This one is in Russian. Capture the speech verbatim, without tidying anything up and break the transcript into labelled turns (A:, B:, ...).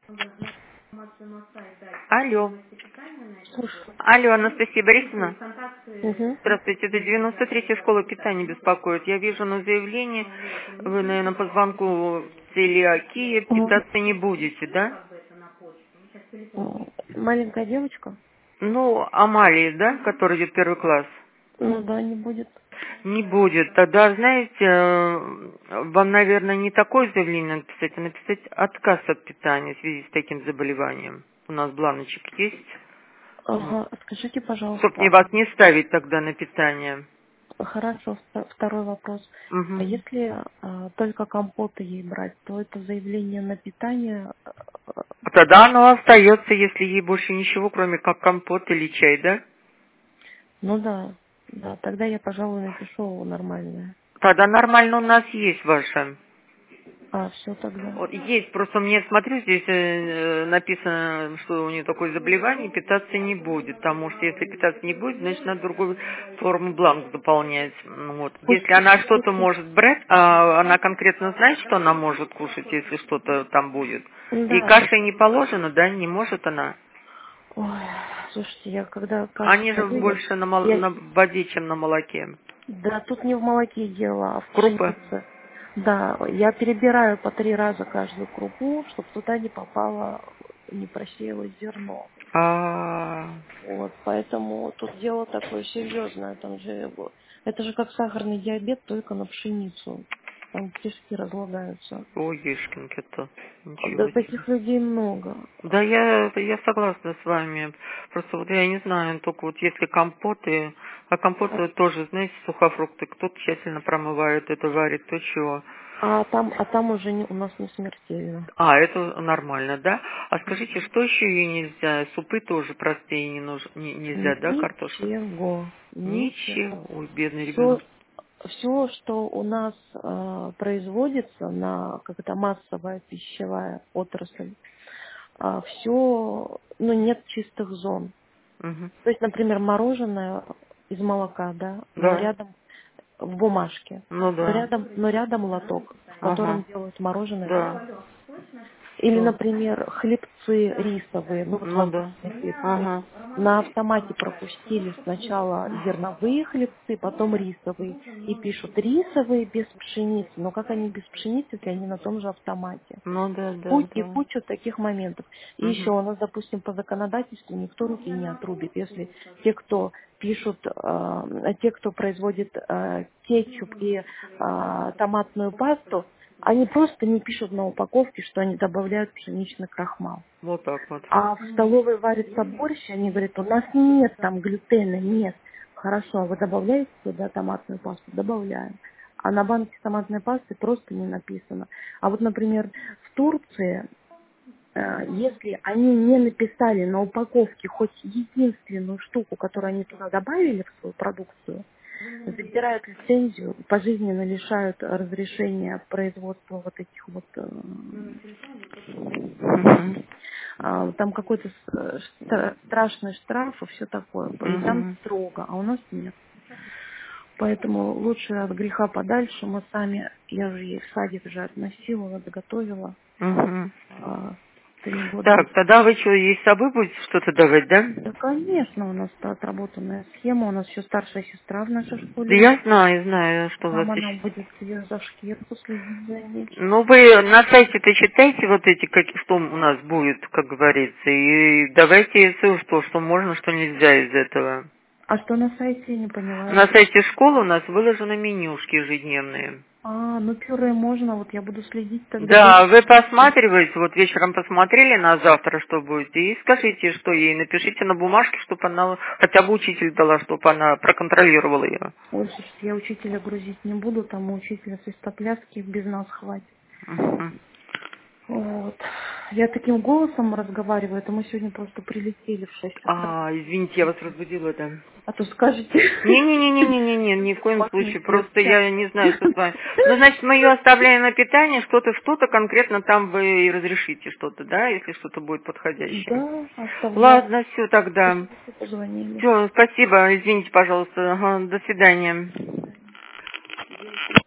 A: Алло.
B: Слушай.
A: Алло, Анастасия Борисовна.
B: Угу.
A: Здравствуйте, это девяносто третья школа питания беспокоит. Я вижу на заявлении, вы, наверное, по звонку целиакия питаться не будете, да?
B: Маленькая девочка?
A: Ну, Амалии, да, которая идет в первый класс?
B: Ну да, не будет.
A: Не будет. Тогда, знаете, э, вам, наверное, не такое заявление надо писать, а написать отказ от питания в связи с таким заболеванием. У нас бланочек есть.
B: Ага, скажите,
A: Чтоб мне
B: пожалуйста,
A: вас не ставить тогда на питание.
B: хорошо, вто- второй вопрос. А
A: Угу.
B: если а, только компоты ей брать, то это заявление на питание? а,
A: Тогда оно остается, если ей больше ничего, кроме как компот или чай, да?
B: Ну да, да, тогда я, пожалуй, напишу нормальное.
A: Тогда нормально у нас есть ваше.
B: А, все тогда.
A: Вот есть, просто мне, смотрю, здесь э, написано, что у нее такое заболевание, питаться не будет. Потому что если питаться не будет, значит, надо другую форму бланк заполнять. Ну, вот.
B: Пусть,
A: Если она что-то
B: пусть-
A: может брать, а она конкретно знает, что она может кушать, если что-то там будет. И
B: Да.
A: кашей не положено, да, не может она.
B: Ой, слушайте, я когда кашу
A: Они же
B: сварю, я,
A: больше на, мол-
B: я-
A: на воде, чем на молоке.
B: да тут не в молоке дело, а в
A: Крупы?
B: пшенице. Да, я перебираю по три раза каждую крупу, чтобы туда не попало, не просеялось зерно.
A: А,
B: Вот, поэтому тут дело такое серьезное. Там же, вот, это же как сахарный диабет, только на пшеницу. Там кишки разлагаются.
A: ой, ешкинки-то,
B: Да
A: ничего себе.
B: таких людей много.
A: Да, я, я согласна с вами. Просто вот я не знаю, только вот если компоты, а компоты тоже, знаете, сухофрукты, кто тщательно промывает это, варит, то чего.
B: А там, а там уже не, у нас не смертельно.
A: А, это нормально, да? А скажите, что еще ей нельзя? Супы тоже простые не нуж... не- нельзя, да, картошка?
B: Ничего, ничего.
A: Ничего. Ой, бедный
B: Все,
A: ребенок.
B: все, что у нас э, производится на как это массовая пищевая отрасль, все, ну нет чистых зон.
A: Угу.
B: То есть, например, мороженое из молока, да, но
A: Да.
B: рядом в бумажке,
A: Ну
B: но
A: да.
B: рядом, но рядом лоток, в котором
A: Ага.
B: делают мороженое без
A: Да.
B: сахара. Или,
A: Всё.
B: например, хлебцы рисовые, ну вот
A: Ну да.
B: воздушные хлебцы.
A: Ага.
B: На автомате пропустили сначала зерновые хлебцы, потом рисовые. И пишут рисовые без пшеницы. Но как они без пшеницы, если они на том же автомате?
A: Ну да, да,
B: Ку- И
A: да.
B: кучу таких моментов. И еще
A: Угу.
B: у нас, допустим, по законодательству никто руки не отрубит, если те, кто пишут, э, те, кто производит э, кетчуп и э, томатную пасту, они просто не пишут на упаковке, что они добавляют пшеничный крахмал.
A: Вот так вот.
B: А в столовой варится борщ, они говорят, у нас нет там глютена, нет. Хорошо, а вы добавляете туда томатную пасту? Добавляем. А на банке томатной пасты просто не написано. А вот, например, в Турции, э, если они не написали на упаковке хоть единственную штуку, которую они туда добавили в свою продукцию, забирают лицензию, пожизненно лишают разрешения производства вот этих вот э,
A: Угу.
B: а, там какой-то с- стра- страшный штраф и все такое. И там
A: Угу.
B: строго, а у нас нет. Поэтому лучше от греха подальше. Мы сами, я уже ей в садик уже относила, готовила.
A: Угу.
B: а, Три года.
A: Так, тогда вы что, ей с собой будете что-то давать, да?
B: Да, конечно, у нас отработанная схема. У нас еще старшая сестра в нашей
A: Да
B: школе
A: я
B: есть.
A: знаю, знаю, что у вас
B: Мама нам
A: еще.
B: будет ее за шкирку следить за ней.
A: Ну, вы на сайте-то читайте вот эти, как, что у нас будет, как говорится, и давайте ссылку, что, что можно, что нельзя из этого.
B: А что на сайте, я не поняла.
A: На сайте школы у нас выложены менюшки ежедневные.
B: А, ну пюре можно, вот я буду следить тогда
A: Да,
B: вечером.
A: вы посматриваете, вот вечером посмотрели на завтра, что будет, и скажите, что ей, напишите на бумажке, чтобы она, хотя бы учитель дала, чтобы она проконтролировала ее.
B: Ой, слушайте, я учителя грузить не буду, там у учителя свистопляски без нас хватит.
A: Мгм.
B: Вот. Я таким голосом разговариваю, это мы сегодня просто прилетели в шесть утра.
A: А, извините, я вас разбудила, да.
B: А то скажете,
A: Не-не-не-не-не-не, ни в коем
B: классный
A: случае. Просто
B: девчат.
A: я не знаю, что с вами. Ну, значит, мы ее оставляем на питание, что-то, что-то конкретно там вы и разрешите что-то, да, если что-то будет подходящее.
B: Да, оставляю.
A: Ладно, все тогда.
B: Спасибо, что позвонили.
A: Все, спасибо, извините, пожалуйста. Ага, до свидания.